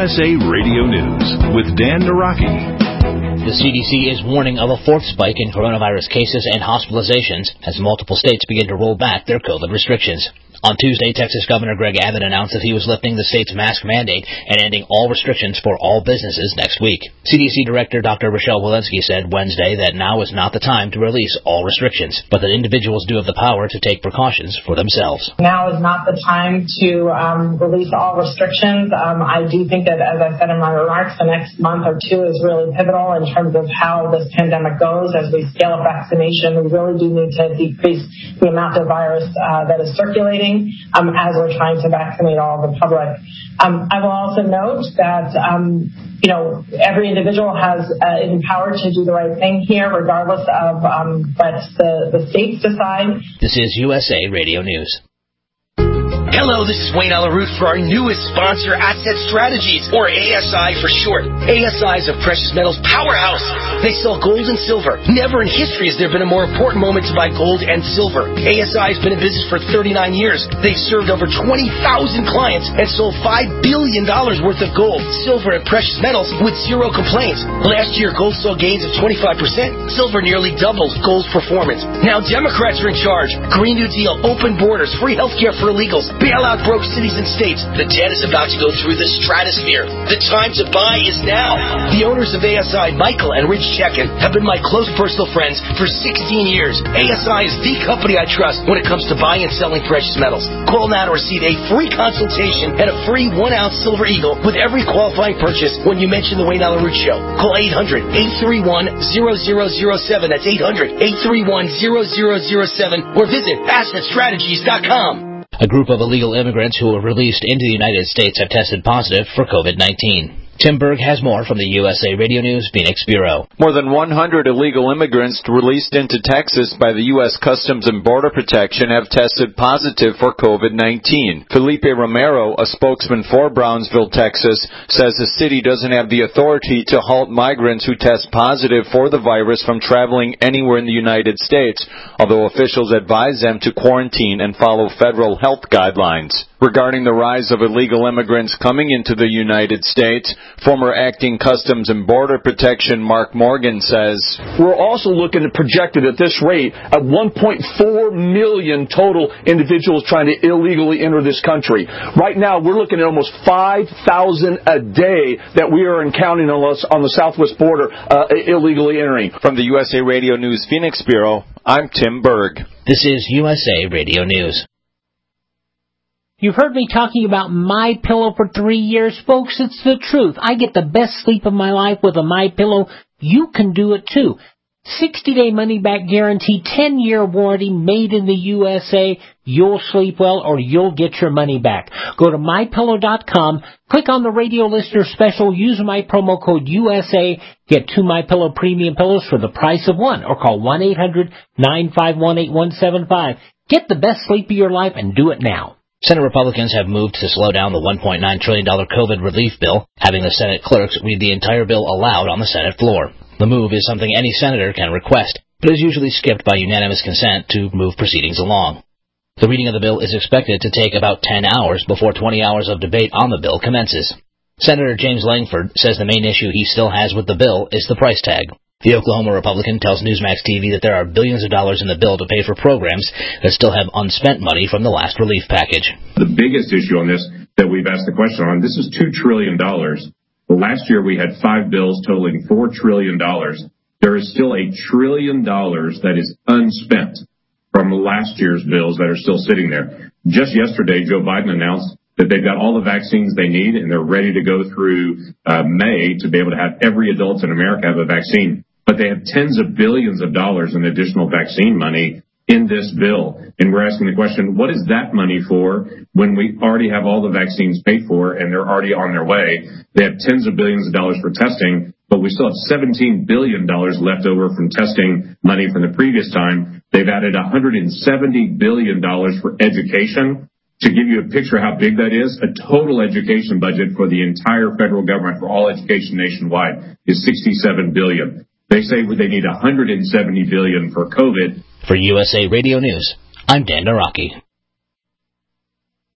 USA Radio News with Dan Naraki. The CDC is warning of a fourth spike in coronavirus cases and hospitalizations as multiple states begin to roll back their COVID restrictions. On Tuesday, Texas Governor Greg Abbott announced that he was lifting the state's mask mandate and ending all restrictions for all businesses next week. CDC Director Dr. Rochelle Walensky said Wednesday that now is not the time to release all restrictions, but that individuals do have the power to take precautions for themselves. Now is not the time to release all restrictions. I do think that, as I said in my remarks, the next month or two is really pivotal in terms of how this pandemic goes. As we scale up vaccination, we really do need to decrease the amount of virus that is circulating as we're trying to vaccinate all of the public. I will also note that, every individual is empowered to do the right thing here, regardless of what the states decide. This is USA Radio News. Hello, this is Wayne Alaroot for our newest sponsor, Asset Strategies, or ASI for short. ASI is a precious metals powerhouse. They sell gold and silver. Never in history has there been a more important moment to buy gold and silver. ASI has been in business for 39 years. They've served over 20,000 clients and sold $5 billion worth of gold, silver, and precious metals with zero complaints. Last year, gold saw gains of 25%. Silver nearly doubled gold's performance. Now Democrats are in charge. Green New Deal, open borders, free health care for illegals, bailout broke cities and states. The debt is about to go through the stratosphere. The time to buy is now. The owners of ASI, Michael and Rich Chekin, have been my close personal friends for 16 years. ASI is the company I trust when it comes to buying and selling precious metals. Call now to receive a free consultation and a free 1-ounce silver eagle with every qualifying purchase when you mention the Wayne Alaroot Show. Call 800-831-0007. That's 800-831-0007 or visit AssetStrategies.com. A group of illegal immigrants who were released into the United States have tested positive for COVID-19. Tim Berg has more from the USA Radio News Phoenix Bureau. More than 100 illegal immigrants released into Texas by the U.S. Customs and Border Protection have tested positive for COVID-19. Felipe Romero, a spokesman for Brownsville, Texas, says the city doesn't have the authority to halt migrants who test positive for the virus from traveling anywhere in the United States, although officials advise them to quarantine and follow federal health guidelines. Regarding the rise of illegal immigrants coming into the United States, former acting Customs and Border Protection Mark Morgan says, we're also looking at projected at this rate at 1.4 million total individuals trying to illegally enter this country. Right now, we're looking at almost 5,000 a day that we are encountering on the southwest border illegally entering. From the USA Radio News Phoenix Bureau, I'm Tim Berg. This is USA Radio News. You've heard me talking about MyPillow for 3 years, folks. It's the truth. I get the best sleep of my life with a MyPillow. You can do it too. 60-day money-back guarantee, 10-year warranty, made in the USA. You'll sleep well or you'll get your money back. Go to MyPillow.com, click on the radio listener special, use my promo code USA, get 2 MyPillow premium pillows for the price of one, or call 1-800-951-8175. Get the best sleep of your life and do it now. Senate Republicans have moved to slow down the $1.9 trillion COVID relief bill, having the Senate clerks read the entire bill aloud on the Senate floor. The move is something any senator can request, but is usually skipped by unanimous consent to move proceedings along. The reading of the bill is expected to take about 10 hours before 20 hours of debate on the bill commences. Senator James Langford says the main issue he still has with the bill is the price tag. The Oklahoma Republican tells Newsmax TV that there are billions of dollars in the bill to pay for programs that still have unspent money from the last relief package. The biggest issue on this that we've asked the question on, this is $2 trillion. Well, last year we had 5 bills totaling $4 trillion. There is still $1 trillion that is unspent from last year's bills that are still sitting there. Just yesterday, Joe Biden announced that they've got all the vaccines they need and they're ready to go through May to be able to have every adult in America have a vaccine. But they have tens of billions of dollars in additional vaccine money in this bill. And we're asking the question, what is that money for when we already have all the vaccines paid for and they're already on their way? They have tens of billions of dollars for testing, but we still have $17 billion left over from testing money from the previous time. They've added $170 billion for education. To give you a picture of how big that is, a total education budget for the entire federal government for all education nationwide is $67 billion. They say they need $170 billion for COVID. For USA Radio News, I'm Dan Naraki.